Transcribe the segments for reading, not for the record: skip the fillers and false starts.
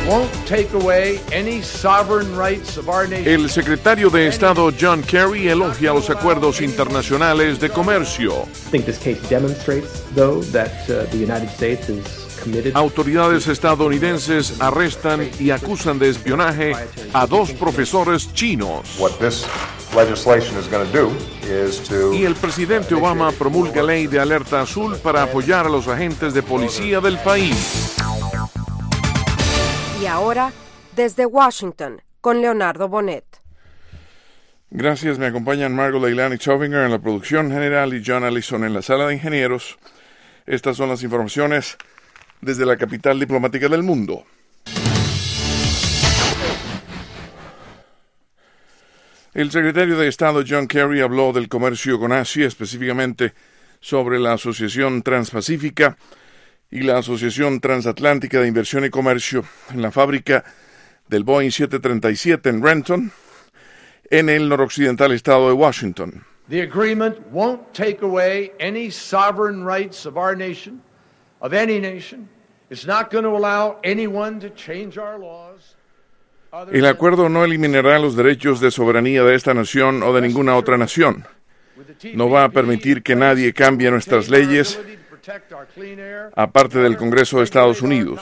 El secretario de Estado John Kerry elogia los acuerdos internacionales de comercio. Autoridades estadounidenses arrestan y acusan de espionaje a 2 profesores chinos. Y el presidente Obama promulga ley de alerta azul para apoyar a los agentes de policía del país. Y ahora, desde Washington, con Leonardo Bonet. Gracias, me acompañan Margot Leilani Chovinger en la producción general y John Allison en la sala de ingenieros. Estas son las informaciones desde la capital diplomática del mundo. El secretario de Estado John Kerry habló del comercio con Asia, específicamente sobre la Asociación Transpacífica y la Asociación Transatlántica de Inversión y Comercio en la fábrica del Boeing 737 en Renton, en el noroccidental estado de Washington. The agreement won't take away any sovereign rights of our nation, of any nation. It's not going to allow anyone to change our laws. El acuerdo no eliminará los derechos de soberanía de esta nación o de ninguna otra nación. No va a permitir que nadie cambie nuestras leyes, aparte del Congreso de Estados Unidos.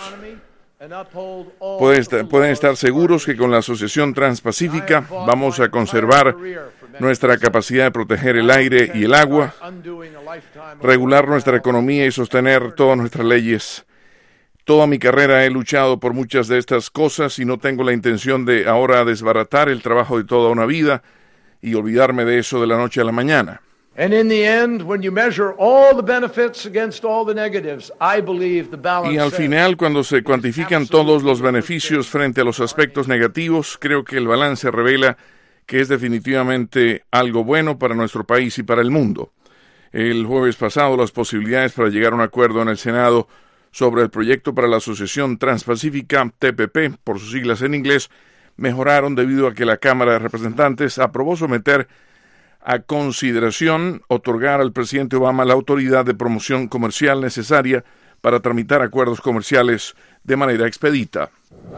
Pueden estar seguros que con la Asociación Transpacífica vamos a conservar nuestra capacidad de proteger el aire y el agua, regular nuestra economía y sostener todas nuestras leyes. Toda mi carrera he luchado por muchas de estas cosas y no tengo la intención de ahora desbaratar el trabajo de toda una vida y olvidarme de eso de la noche a la mañana. And in the end, when you measure all the benefits against all the negatives, I believe the balance. Y al final, cuando se cuantifican todos los beneficios frente a los aspectos negativos, creo que el balance revela que es definitivamente algo bueno para nuestro país y para el mundo. El jueves pasado, las posibilidades para llegar a un acuerdo en el Senado sobre el proyecto para la Asociación Transpacífica, TPP, por sus siglas en inglés, mejoraron debido a que la Cámara de Representantes aprobó someter a consideración otorgar al presidente Obama la autoridad de promoción comercial necesaria para tramitar acuerdos comerciales de manera expedita.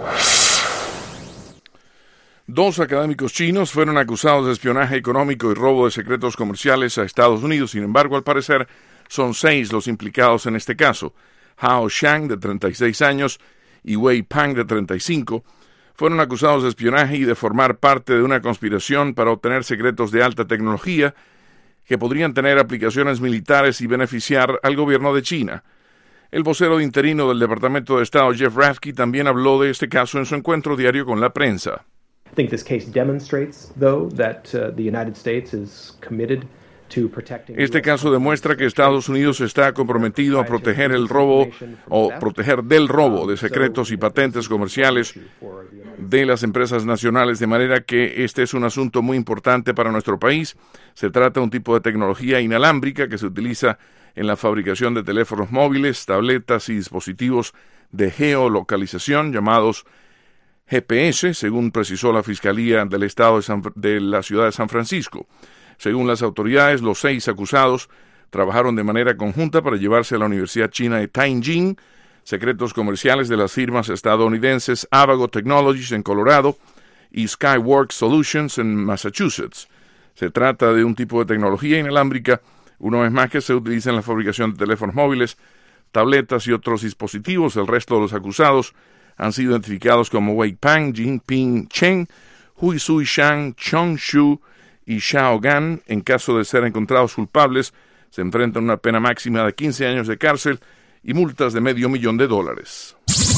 2 académicos chinos fueron acusados de espionaje económico y robo de secretos comerciales a Estados Unidos. Sin embargo, al parecer, son 6 los implicados en este caso. Hao Shang, de 36 años, y Wei Pang, de 35, fueron acusados de espionaje y de formar parte de una conspiración para obtener secretos de alta tecnología que podrían tener aplicaciones militares y beneficiar al gobierno de China. El vocero interino del Departamento de Estado, Jeff Rafke, también habló de este caso en su encuentro diario con la prensa. I think this case demonstrates, though, that the United States is committed. Este caso demuestra que Estados Unidos está comprometido a proteger el robo o proteger del robo de secretos y patentes comerciales de las empresas nacionales, de manera que este es un asunto muy importante para nuestro país. Se trata de un tipo de tecnología inalámbrica que se utiliza en la fabricación de teléfonos móviles, tabletas y dispositivos de geolocalización llamados GPS, según precisó la Fiscalía del Estado de la ciudad de San Francisco. Según las autoridades, los 6 acusados trabajaron de manera conjunta para llevarse a la Universidad China de Tianjin secretos comerciales de las firmas estadounidenses Avago Technologies en Colorado y Skyworks Solutions en Massachusetts. Se trata de un tipo de tecnología inalámbrica, una vez más, que se utiliza en la fabricación de teléfonos móviles, tabletas y otros dispositivos. El resto de los acusados han sido identificados como Wei Pang, Jinping Chen, Hui Sui Shang, Chong Shu y Xiao Gan. En caso de ser encontrados culpables, se enfrentan a una pena máxima de 15 años de cárcel y multas de $500,000.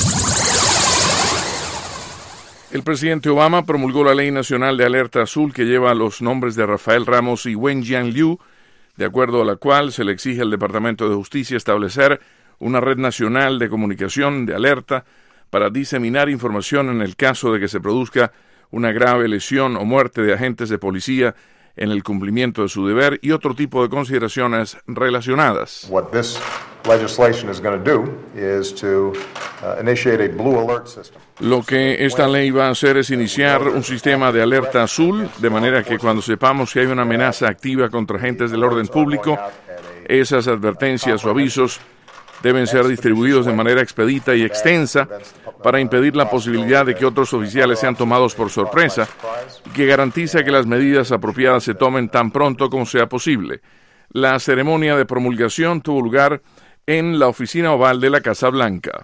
El presidente Obama promulgó la Ley Nacional de Alerta Azul que lleva los nombres de Rafael Ramos y Wenjian Liu, de acuerdo a la cual se le exige al Departamento de Justicia establecer una red nacional de comunicación de alerta para diseminar información en el caso de que se produzca una grave lesión o muerte de agentes de policía en el cumplimiento de su deber y otro tipo de consideraciones relacionadas. What this legislation is going to do is to initiate a blue alert system. Lo que esta ley va a hacer es iniciar un sistema de alerta azul, de manera que cuando sepamos que hay una amenaza activa contra agentes del orden público, esas advertencias o avisos deben ser distribuidos de manera expedita y extensa para impedir la posibilidad de que otros oficiales sean tomados por sorpresa y que garantiza que las medidas apropiadas se tomen tan pronto como sea posible. La ceremonia de promulgación tuvo lugar en la oficina oval de la Casa Blanca.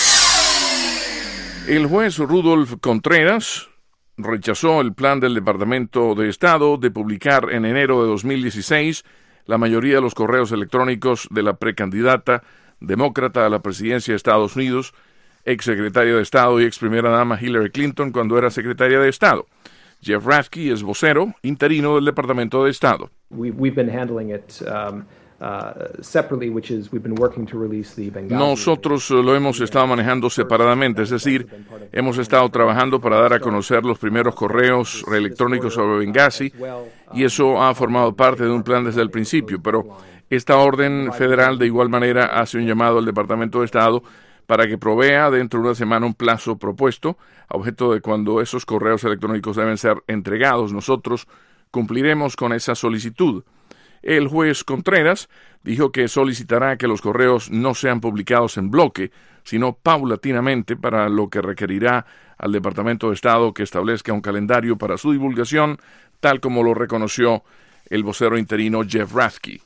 El juez Rudolph Contreras rechazó el plan del Departamento de Estado de publicar en enero de 2016 la mayoría de los correos electrónicos de la precandidata demócrata a la presidencia de Estados Unidos, ex secretaria de Estado y ex primera dama Hillary Clinton cuando era secretaria de Estado. Jeff Rathke es vocero interino del Departamento de Estado. We've been handling it separately, which is we've been working to release the Benghazi. Nosotros lo hemos estado manejando separadamente, es decir, hemos estado trabajando para dar a conocer los primeros correos electrónicos sobre Benghazi y eso ha formado parte de un plan desde el principio, pero esta orden federal de igual manera hace un llamado al Departamento de Estado para que provea dentro de una semana un plazo propuesto a objeto de cuando esos correos electrónicos deben ser entregados. Nosotros cumpliremos con esa solicitud. El juez Contreras dijo que solicitará que los correos no sean publicados en bloque, sino paulatinamente, para lo que requerirá al Departamento de Estado que establezca un calendario para su divulgación, tal como lo reconoció el vocero interino Jeff Rathke.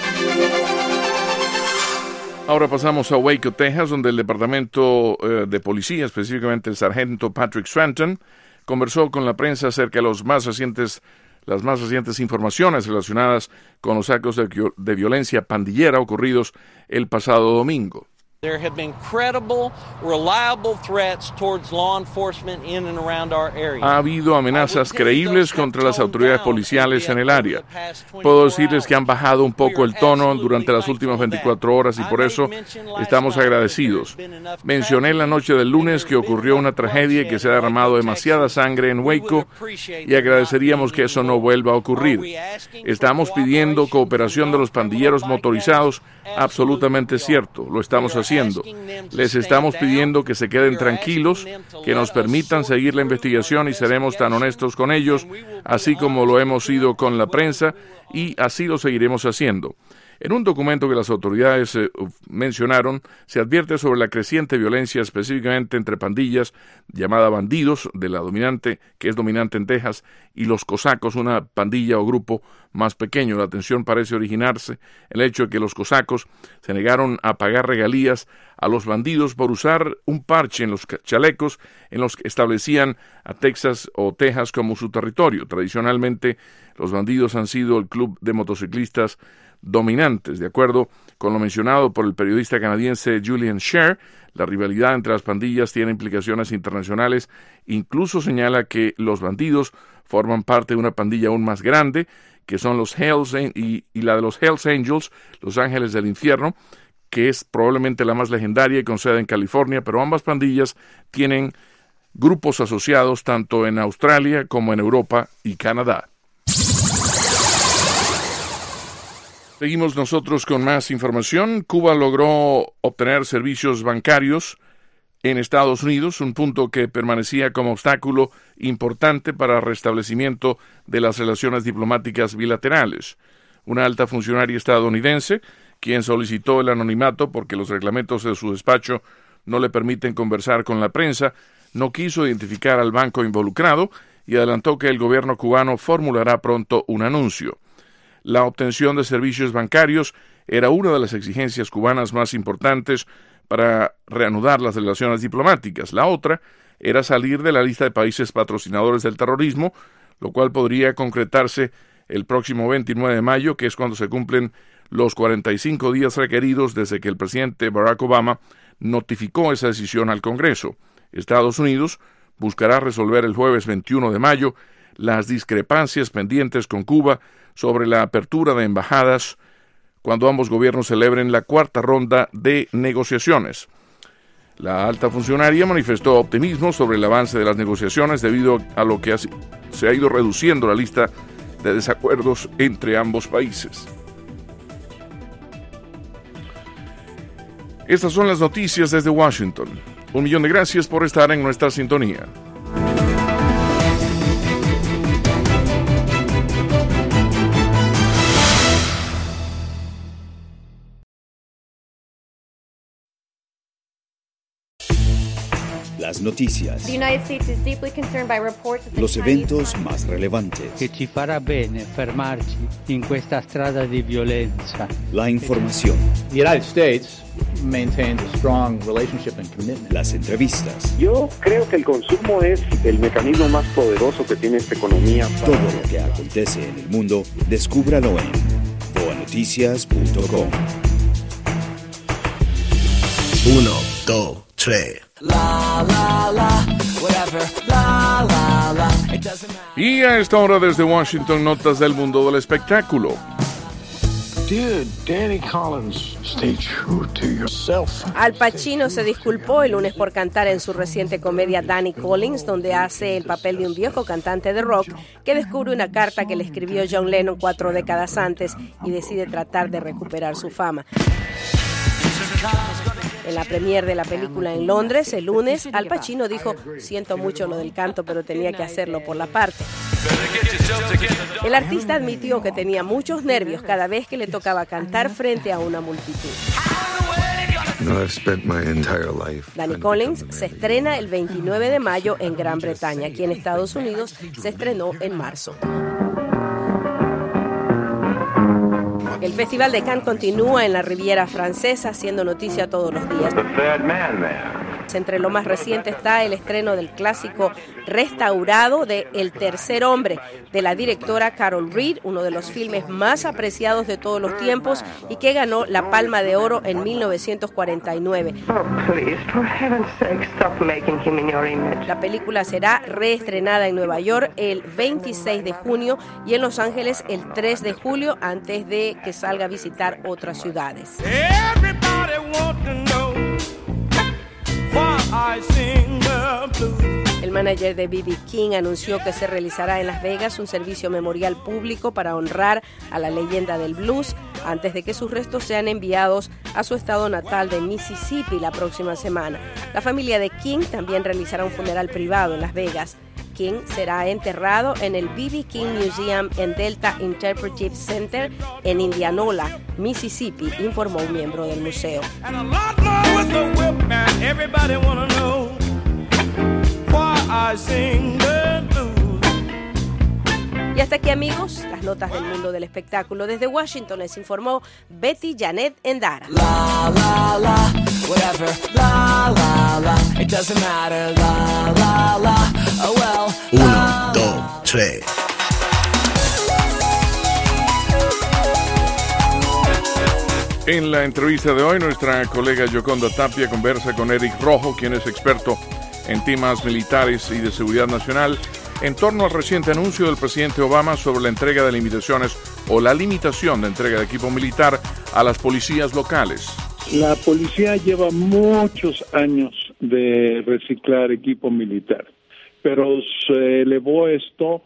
Ahora pasamos a Waco, Texas, donde el Departamento de Policía, específicamente el sargento Patrick Swanton, conversó con la prensa acerca de las más recientes informaciones relacionadas con los actos de violencia pandillera ocurridos el pasado domingo. There have been credible, reliable threats towards law enforcement in and around our area. Ha habido amenazas creíbles contra las autoridades policiales en el área. Puedo decirles que han bajado un poco el tono durante las últimas 24 horas y por eso estamos agradecidos. Mencioné la noche del lunes que ocurrió una tragedia y que se ha derramado demasiada sangre en Waco y agradeceríamos que eso no vuelva a ocurrir. Estamos pidiendo cooperación de los pandilleros motorizados, absolutamente cierto, lo estamos haciendo. Les estamos pidiendo que se queden tranquilos, que nos permitan seguir la investigación y seremos tan honestos con ellos, así como lo hemos sido con la prensa, y así lo seguiremos haciendo. En un documento que las autoridades mencionaron, se advierte sobre la creciente violencia, específicamente entre pandillas llamada bandidos, de la dominante, que es dominante en Texas, y los cosacos, una pandilla o grupo más pequeño. La tensión parece originarse en el hecho de que los cosacos se negaron a pagar regalías a los bandidos por usar un parche en los chalecos en los que establecían a Texas o Texas como su territorio. Tradicionalmente, los bandidos han sido el club de motociclistas dominantes. De acuerdo con lo mencionado por el periodista canadiense Julian Scher, la rivalidad entre las pandillas tiene implicaciones internacionales. Incluso señala que los bandidos forman parte de una pandilla aún más grande, que son los Hells y la de los Hells Angels, los Ángeles del Infierno, que es probablemente la más legendaria y con sede en California, pero ambas pandillas tienen grupos asociados tanto en Australia como en Europa y Canadá. Seguimos nosotros con más información. Cuba logró obtener servicios bancarios en Estados Unidos, un punto que permanecía como obstáculo importante para el restablecimiento de las relaciones diplomáticas bilaterales. Una alta funcionaria estadounidense, quien solicitó el anonimato porque los reglamentos de su despacho no le permiten conversar con la prensa, no quiso identificar al banco involucrado y adelantó que el gobierno cubano formulará pronto un anuncio. La obtención de servicios bancarios era una de las exigencias cubanas más importantes para reanudar las relaciones diplomáticas. La otra era salir de la lista de países patrocinadores del terrorismo, lo cual podría concretarse el próximo 29 de mayo, que es cuando se cumplen los 45 días requeridos desde que el presidente Barack Obama notificó esa decisión al Congreso. Estados Unidos buscará resolver el jueves 21 de mayo las discrepancias pendientes con Cuba sobre la apertura de embajadas cuando ambos gobiernos celebren la cuarta ronda de negociaciones. La alta funcionaria manifestó optimismo sobre el avance de las negociaciones debido a lo que se ha ido reduciendo la lista de desacuerdos entre ambos países. Estas son las noticias desde Washington. 1.000.000 de gracias por estar en nuestra sintonía. Las noticias. Los eventos más relevantes. Che ci farà bene fermarci in questa strada di violenza. La información. The United States maintains a strong relationship and commitment. Las entrevistas. Yo creo que el consumo es el mecanismo más poderoso que tiene esta economía. Todo lo que acontece en el mundo, descúbralo en boanoticias.com. 1, 2, 3. Y a esta hora desde Washington, notas del mundo del espectáculo. Dear Danny Collins, stay true to yourself. Al Pacino se disculpó el lunes por cantar en su reciente comedia Danny Collins, donde hace el papel de un viejo cantante de rock que descubre una carta que le escribió John Lennon 4 décadas antes y decide tratar de recuperar su fama. En la premiere de la película en Londres, el lunes, Al Pacino dijo: siento mucho lo del canto, pero tenía que hacerlo por la parte. El artista admitió que tenía muchos nervios cada vez que le tocaba cantar frente a una multitud. Danny Collins se estrena el 29 de mayo en Gran Bretaña. Aquí en Estados Unidos se estrenó en marzo. El Festival de Cannes continúa en la Riviera Francesa, haciendo noticia todos los días. Entre lo más reciente está el estreno del clásico restaurado de El tercer hombre, de la directora Carol Reed, uno de los filmes más apreciados de todos los tiempos y que ganó la Palma de Oro en 1949. La película será reestrenada en Nueva York el 26 de junio y en Los Ángeles el 3 de julio, antes de que salga a visitar otras ciudades. El manager de B.B. King anunció que se realizará en Las Vegas un servicio memorial público para honrar a la leyenda del blues antes de que sus restos sean enviados a su estado natal de Mississippi la próxima semana. La familia de King también realizará un funeral privado en Las Vegas. King será enterrado en el B.B. King Museum en Delta Interpretive Center en Indianola, Mississippi, informó un miembro del museo. Y hasta aquí, amigos, las notas del mundo del espectáculo. Desde Washington les informó Betty Janet Endara. Whatever, la la la, it doesn't matter, la la la, oh well. 1, 2, 3. En la entrevista de hoy, nuestra colega Yoconda Tapia conversa con Eric Rojo, quien es experto en temas militares y de seguridad nacional, en torno al reciente anuncio del presidente Obama sobre la entrega de limitaciones o la limitación de entrega de equipo militar a las policías locales. La policía lleva muchos años de reciclar equipo militar, pero se elevó esto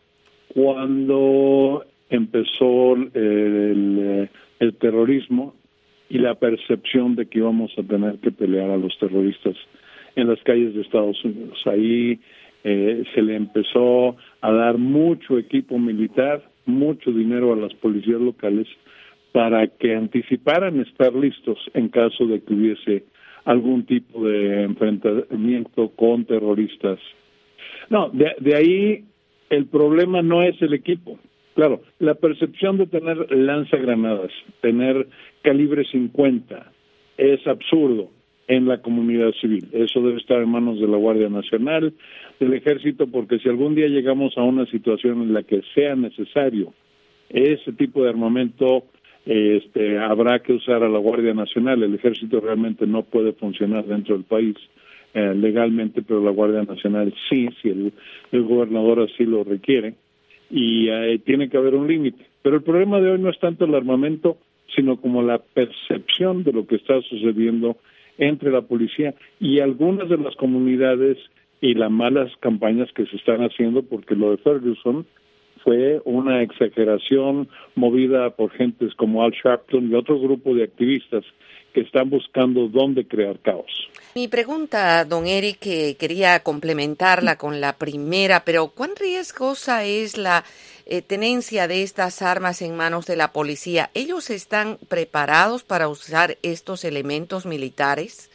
cuando empezó el terrorismo y la percepción de que íbamos a tener que pelear a los terroristas en las calles de Estados Unidos. Ahí se le empezó a dar mucho equipo militar, mucho dinero a las policías locales para que anticiparan estar listos en caso de que hubiese algún tipo de enfrentamiento con terroristas. No, de ahí el problema no es el equipo. Claro, la percepción de tener lanzagranadas, tener calibre 50, es absurdo en la comunidad civil. Eso debe estar en manos de la Guardia Nacional, del Ejército, porque si algún día llegamos a una situación en la que sea necesario ese tipo de armamento, habrá que usar a la Guardia Nacional. El Ejército realmente no puede funcionar dentro del país legalmente, pero la Guardia Nacional sí, si el gobernador así lo requiere, y tiene que haber un límite. Pero el problema de hoy no es tanto el armamento, sino como la percepción de lo que está sucediendo entre la policía y algunas de las comunidades y las malas campañas que se están haciendo, porque lo de Ferguson fue una exageración movida por gentes como Al Sharpton y otro grupo de activistas que están buscando dónde crear caos. Mi pregunta, don Eric, que quería complementarla con la primera, pero ¿cuán riesgosa es la tenencia de estas armas en manos de la policía? ¿Ellos están preparados para usar estos elementos militares?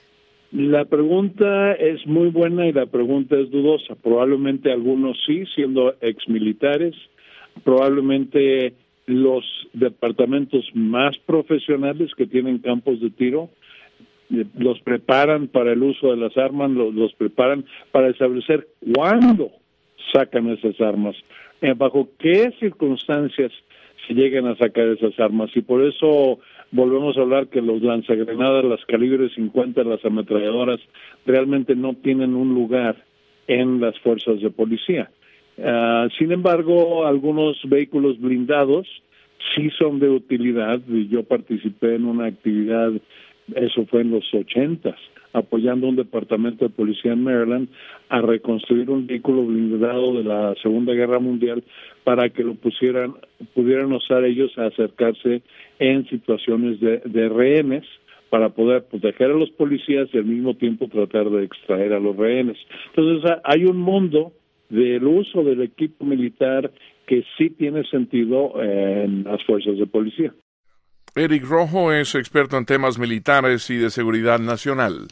La pregunta es muy buena y la pregunta es dudosa. Probablemente algunos sí, siendo exmilitares, probablemente los departamentos más profesionales que tienen campos de tiro los preparan para el uso de las armas, los preparan para establecer cuándo sacan esas armas, bajo qué circunstancias se llegan a sacar esas armas, y por eso volvemos a hablar que los lanzagranadas, las calibres 50, las ametralladoras, realmente no tienen un lugar en las fuerzas de policía. Sin embargo, algunos vehículos blindados sí son de utilidad. Yo participé en una actividad, eso fue en los 80s, apoyando un departamento de policía en Maryland a reconstruir un vehículo blindado de la Segunda Guerra Mundial para que lo pudieran usar ellos a acercarse en situaciones de rehenes para poder proteger a los policías y al mismo tiempo tratar de extraer a los rehenes. Entonces hay un mundo del uso del equipo militar que sí tiene sentido en las fuerzas de policía. Eric Rojo es experto en temas militares y de seguridad nacional.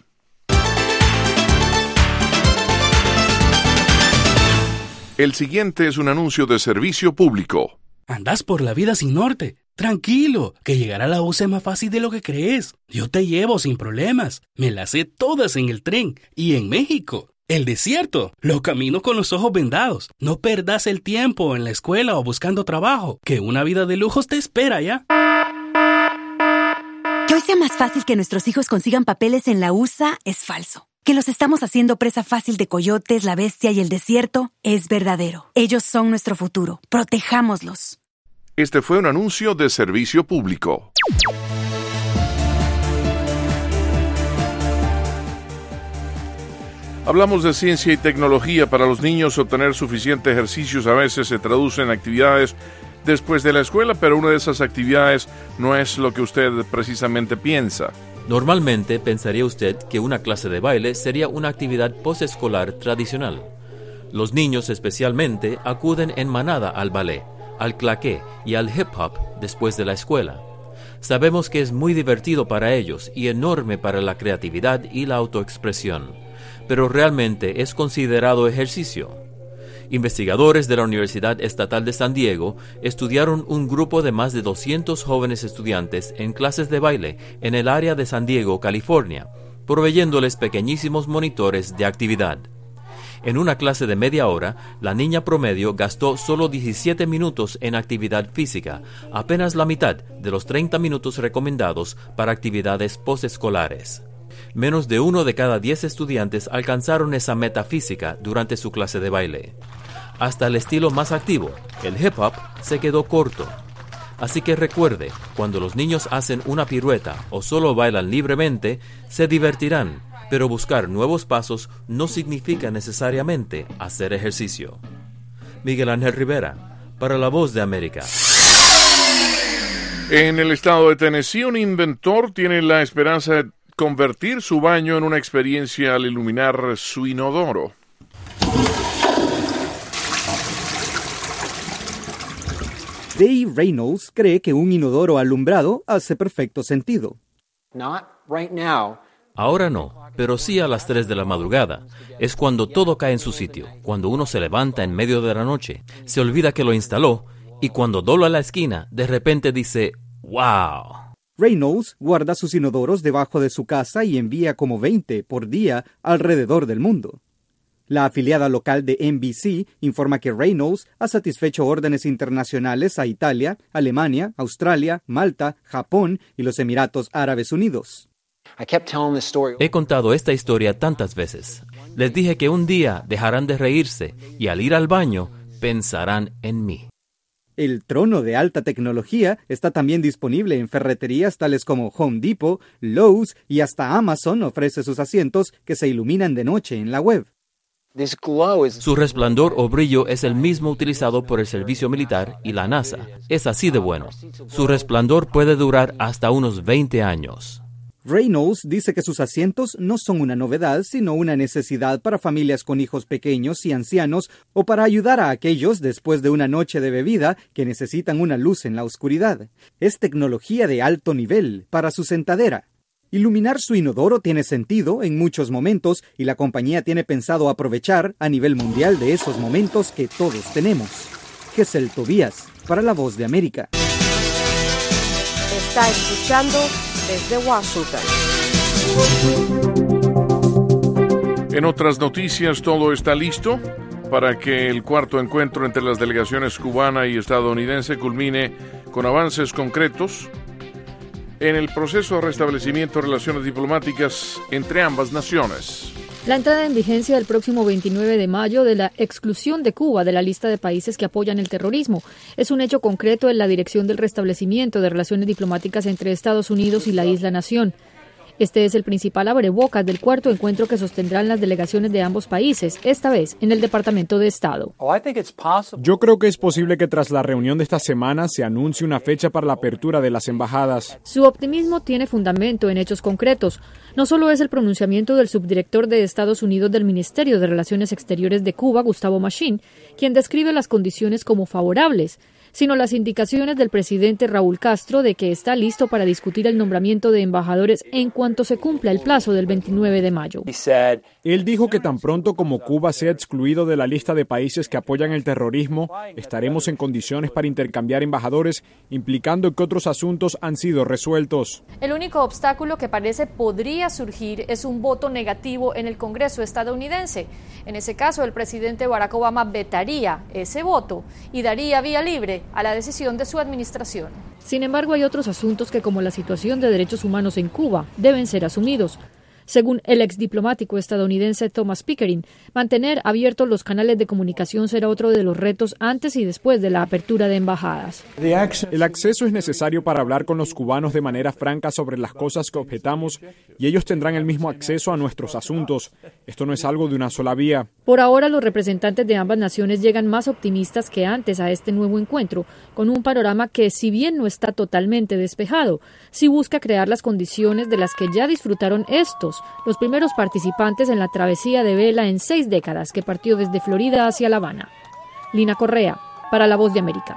El siguiente es un anuncio de servicio público. Andás por la vida sin norte. Tranquilo, que llegar a la U es más fácil de lo que crees. Yo te llevo sin problemas. Me las sé todas en el tren y en México. El desierto, lo camino con los ojos vendados. No perdas el tiempo en la escuela o buscando trabajo, que una vida de lujos te espera ya. Que hoy sea más fácil que nuestros hijos consigan papeles en la USA es falso. Que los estamos haciendo presa fácil de coyotes, la bestia y el desierto es verdadero. Ellos son nuestro futuro. Protejámoslos. Este fue un anuncio de servicio público. Hablamos de ciencia y tecnología. Para los niños, obtener suficiente ejercicios a veces se traduce en actividades después de la escuela, pero una de esas actividades no es lo que usted precisamente piensa. Normalmente pensaría usted que una clase de baile sería una actividad posescolar tradicional. Los niños especialmente acuden en manada al ballet, al claqué y al hip hop después de la escuela. Sabemos que es muy divertido para ellos y enorme para la creatividad y la autoexpresión, pero realmente es considerado ejercicio. Investigadores de la Universidad Estatal de San Diego estudiaron un grupo de más de 200 jóvenes estudiantes en clases de baile en el área de San Diego, California, proveyéndoles pequeñísimos monitores de actividad. En una clase de media hora, la niña promedio gastó solo 17 minutos en actividad física, apenas la mitad de los 30 minutos recomendados para actividades posescolares. Menos de 1 de cada 10 estudiantes alcanzaron esa meta física durante su clase de baile. Hasta el estilo más activo, el hip hop, se quedó corto. Así que recuerde, cuando los niños hacen una pirueta o solo bailan libremente, se divertirán, pero buscar nuevos pasos no significa necesariamente hacer ejercicio. Miguel Ángel Rivera, para La Voz de América. En el estado de Tennessee, un inventor tiene la esperanza de convertir su baño en una experiencia al iluminar su inodoro. Dave Reynolds cree que un inodoro alumbrado hace perfecto sentido. Ahora no, pero sí a las 3 de la madrugada. Es cuando todo cae en su sitio, cuando uno se levanta en medio de la noche, se olvida que lo instaló, y cuando dobla la esquina, de repente dice, ¡wow! Reynolds guarda sus inodoros debajo de su casa y envía como 20 por día alrededor del mundo. La afiliada local de NBC informa que Reynolds ha satisfecho órdenes internacionales a Italia, Alemania, Australia, Malta, Japón y los Emiratos Árabes Unidos. He contado esta historia tantas veces. Les dije que un día dejarán de reírse y al ir al baño pensarán en mí. El trono de alta tecnología está también disponible en ferreterías tales como Home Depot, Lowe's y hasta Amazon ofrece sus asientos que se iluminan de noche en la web. Su resplandor o brillo es el mismo utilizado por el servicio militar y la NASA. Es así de bueno. Su resplandor puede durar hasta unos 20 años. Reynolds dice que sus asientos no son una novedad, sino una necesidad para familias con hijos pequeños y ancianos o para ayudar a aquellos después de una noche de bebida que necesitan una luz en la oscuridad. Es tecnología de alto nivel para su sentadera. Iluminar su inodoro tiene sentido en muchos momentos y la compañía tiene pensado aprovechar a nivel mundial de esos momentos que todos tenemos. Gesell Tobías, para La Voz de América. Está escuchando desde Washington. En otras noticias, todo está listo para que el cuarto encuentro entre las delegaciones cubana y estadounidense culmine con avances concretos en el proceso de restablecimiento de relaciones diplomáticas entre ambas naciones. La entrada en vigencia del próximo 29 de mayo de la exclusión de Cuba de la lista de países que apoyan el terrorismo es un hecho concreto en la dirección del restablecimiento de relaciones diplomáticas entre Estados Unidos y la isla nación. Este es el principal abrebocas del cuarto encuentro que sostendrán las delegaciones de ambos países, esta vez en el Departamento de Estado. Yo creo que es posible que tras la reunión de esta semana se anuncie una fecha para la apertura de las embajadas. Su optimismo tiene fundamento en hechos concretos. No solo es el pronunciamiento del subdirector de Estados Unidos del Ministerio de Relaciones Exteriores de Cuba, Gustavo Machín, quien describe las condiciones como favorables, sino las indicaciones del presidente Raúl Castro de que está listo para discutir el nombramiento de embajadores en cuanto se cumpla el plazo del 29 de mayo. Él dijo que tan pronto como Cuba sea excluido de la lista de países que apoyan el terrorismo, estaremos en condiciones para intercambiar embajadores, implicando que otros asuntos han sido resueltos. El único obstáculo que parece podría surgir es un voto negativo en el Congreso estadounidense. En ese caso, el presidente Barack Obama vetaría ese voto y daría vía libre a la decisión de su administración. Sin embargo, hay otros asuntos que, como la situación de derechos humanos en Cuba, deben ser asumidos. Según el exdiplomático estadounidense Thomas Pickering, mantener abiertos los canales de comunicación será otro de los retos antes y después de la apertura de embajadas. El acceso es necesario para hablar con los cubanos de manera franca sobre las cosas que objetamos y ellos tendrán el mismo acceso a nuestros asuntos. Esto no es algo de una sola vía. Por ahora, los representantes de ambas naciones llegan más optimistas que antes a este nuevo encuentro, con un panorama que, si bien no está totalmente despejado, sí busca crear las condiciones de las que ya disfrutaron los primeros participantes en la travesía de vela en 6 décadas que partió desde Florida hacia La Habana. Lina Correa, para La Voz de América.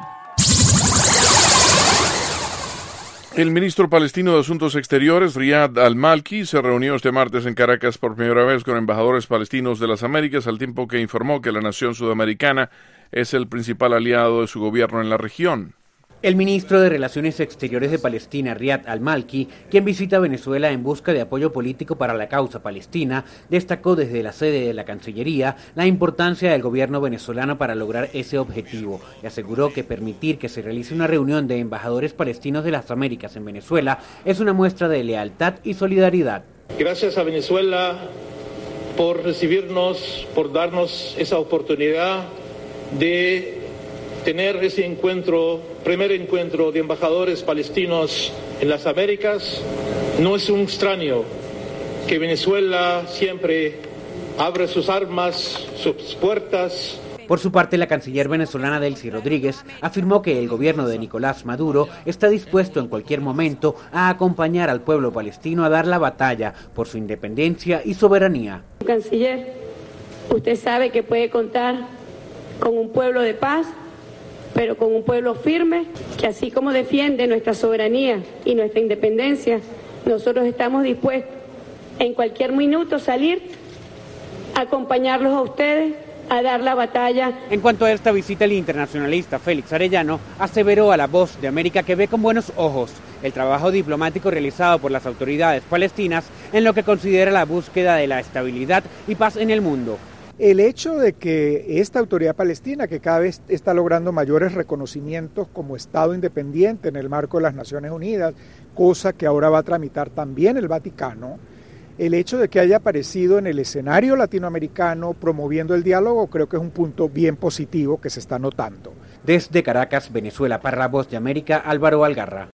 El ministro palestino de Asuntos Exteriores, Riyad al-Malki, se reunió este martes en Caracas por primera vez con embajadores palestinos de las Américas, al tiempo que informó que la nación sudamericana es el principal aliado de su gobierno en la región. El ministro de Relaciones Exteriores de Palestina, Riyad al-Malki, quien visita Venezuela en busca de apoyo político para la causa palestina, destacó desde la sede de la Cancillería la importancia del gobierno venezolano para lograr ese objetivo y aseguró que permitir que se realice una reunión de embajadores palestinos de las Américas en Venezuela es una muestra de lealtad y solidaridad. Gracias a Venezuela por recibirnos, por darnos esa oportunidad de tener ese primer encuentro de embajadores palestinos en las Américas. No es un extraño que Venezuela siempre abre sus armas, sus puertas. Por su parte, la canciller venezolana Delcy Rodríguez afirmó que el gobierno de Nicolás Maduro está dispuesto en cualquier momento a acompañar al pueblo palestino a dar la batalla por su independencia y soberanía. Canciller, usted sabe que puede contar con un pueblo de paz, pero con un pueblo firme, que así como defiende nuestra soberanía y nuestra independencia, nosotros estamos dispuestos en cualquier minuto salir, a acompañarlos a ustedes, a dar la batalla. En cuanto a esta visita, el internacionalista Félix Arellano aseveró a La Voz de América que ve con buenos ojos el trabajo diplomático realizado por las autoridades palestinas en lo que considera la búsqueda de la estabilidad y paz en el mundo. El hecho de que esta autoridad palestina, que cada vez está logrando mayores reconocimientos como Estado independiente en el marco de las Naciones Unidas, cosa que ahora va a tramitar también el Vaticano, el hecho de que haya aparecido en el escenario latinoamericano promoviendo el diálogo, creo que es un punto bien positivo que se está notando. Desde Caracas, Venezuela, para La Voz de América, Álvaro Algarra.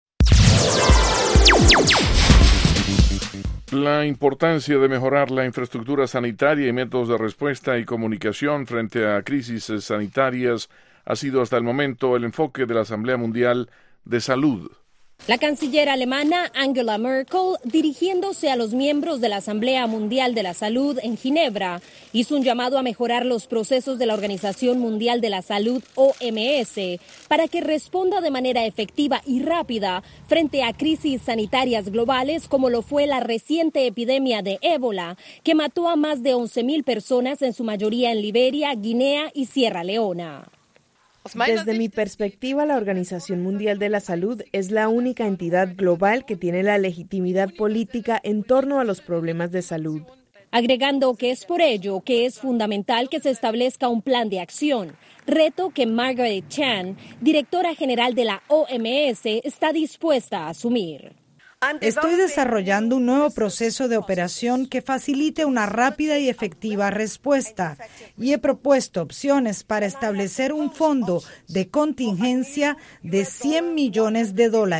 La importancia de mejorar la infraestructura sanitaria y métodos de respuesta y comunicación frente a crisis sanitarias ha sido hasta el momento el enfoque de la Asamblea Mundial de Salud. La canciller alemana Angela Merkel, dirigiéndose a los miembros de la Asamblea Mundial de la Salud en Ginebra, hizo un llamado a mejorar los procesos de la Organización Mundial de la Salud, OMS, para que responda de manera efectiva y rápida frente a crisis sanitarias globales como lo fue la reciente epidemia de ébola, que mató a más de 11.000 personas, en su mayoría en Liberia, Guinea y Sierra Leona. Desde mi perspectiva, la Organización Mundial de la Salud es la única entidad global que tiene la legitimidad política en torno a los problemas de salud. Agregando que es por ello que es fundamental que se establezca un plan de acción, reto que Margaret Chan, directora general de la OMS, está dispuesta a asumir. Estoy desarrollando un nuevo proceso de operación que facilite una rápida y efectiva respuesta y he propuesto opciones para establecer un fondo de contingencia de $100 millones.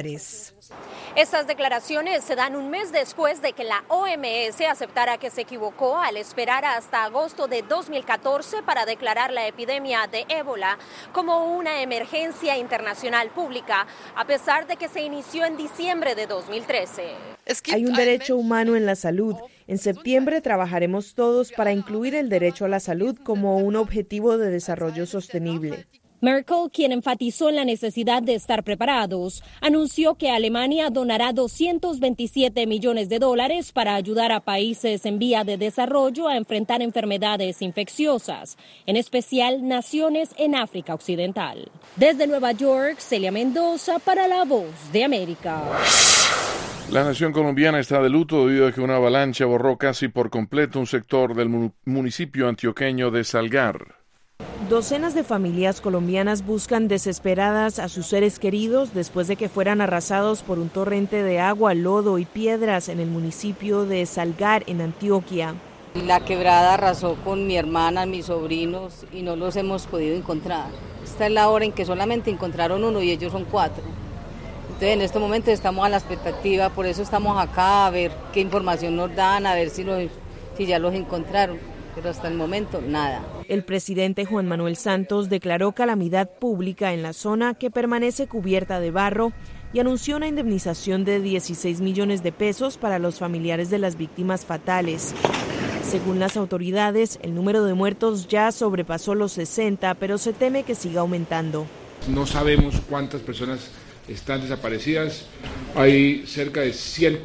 Estas declaraciones se dan un mes después de que la OMS aceptara que se equivocó al esperar hasta agosto de 2014 para declarar la epidemia de ébola como una emergencia internacional pública, a pesar de que se inició en diciembre de 2013. Hay un derecho humano en la salud. En septiembre trabajaremos todos para incluir el derecho a la salud como un objetivo de desarrollo sostenible. Merkel, quien enfatizó en la necesidad de estar preparados, anunció que Alemania donará $227 millones para ayudar a países en vía de desarrollo a enfrentar enfermedades infecciosas, en especial naciones en África Occidental. Desde Nueva York, Celia Mendoza para La Voz de América. La nación colombiana está de luto debido a que una avalancha borró casi por completo un sector del municipio antioqueño de Salgar. Docenas de familias colombianas buscan desesperadas a sus seres queridos después de que fueran arrasados por un torrente de agua, lodo y piedras en el municipio de Salgar, en Antioquia. La quebrada arrasó con mi hermana, mis sobrinos, y no los hemos podido encontrar. Esta es la hora en que solamente encontraron uno y ellos son 4. Entonces en este momento estamos a la expectativa, por eso estamos acá, a ver qué información nos dan, a ver si ya los encontraron. Pero hasta el momento nada. El presidente Juan Manuel Santos declaró calamidad pública en la zona, que permanece cubierta de barro, y anunció una indemnización de $16 millones para los familiares de las víctimas fatales. Según las autoridades, el número de muertos ya sobrepasó los 60, pero se teme que siga aumentando. No sabemos cuántas personas están desaparecidas. Hay cerca de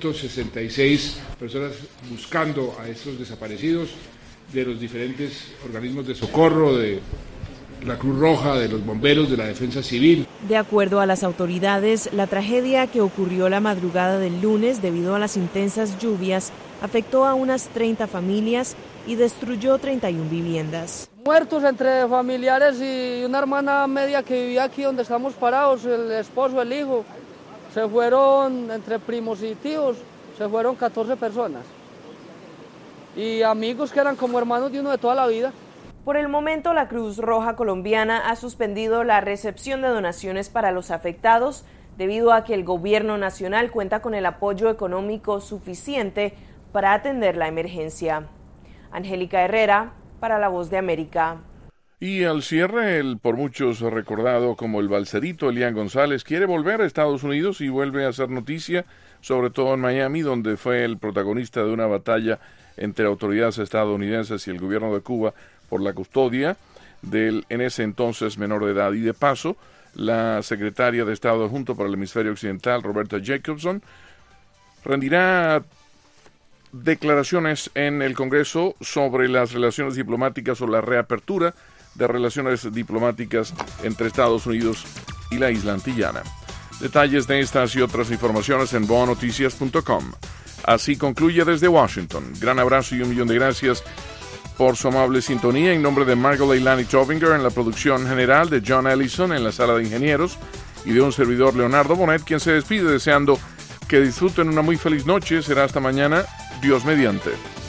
166 personas buscando a estos desaparecidos, de los diferentes organismos de socorro, de la Cruz Roja, de los bomberos, de la Defensa Civil. De acuerdo a las autoridades, la tragedia que ocurrió la madrugada del lunes debido a las intensas lluvias afectó a unas 30 familias y destruyó 31 viviendas. Muertos entre familiares y una hermana media que vivía aquí donde estamos parados, el esposo, el hijo. Se fueron entre primos y tíos, se fueron 14 personas. Y amigos que eran como hermanos de uno de toda la vida. Por el momento, la Cruz Roja Colombiana ha suspendido la recepción de donaciones para los afectados debido a que el gobierno nacional cuenta con el apoyo económico suficiente para atender la emergencia. Angélica Herrera, para La Voz de América. Y al cierre, el por muchos recordado como el balserito Elian González quiere volver a Estados Unidos y vuelve a hacer noticia, sobre todo en Miami, donde fue el protagonista de una batalla entre autoridades estadounidenses y el gobierno de Cuba por la custodia del en ese entonces menor de edad. Y de paso, la secretaria de Estado adjunto para el hemisferio occidental, Roberta Jacobson, rendirá declaraciones en el Congreso sobre las relaciones diplomáticas o la reapertura de relaciones diplomáticas entre Estados Unidos y la isla antillana. Detalles de estas y otras informaciones en boanoticias.com. Así concluye desde Washington. Gran abrazo y 1.000.000 de gracias por su amable sintonía. En nombre de Margot Leilani Tovinger en la producción general, de John Ellison en la sala de ingenieros y de un servidor Leonardo Bonet, quien se despide deseando que disfruten una muy feliz noche. Será hasta mañana, Dios mediante.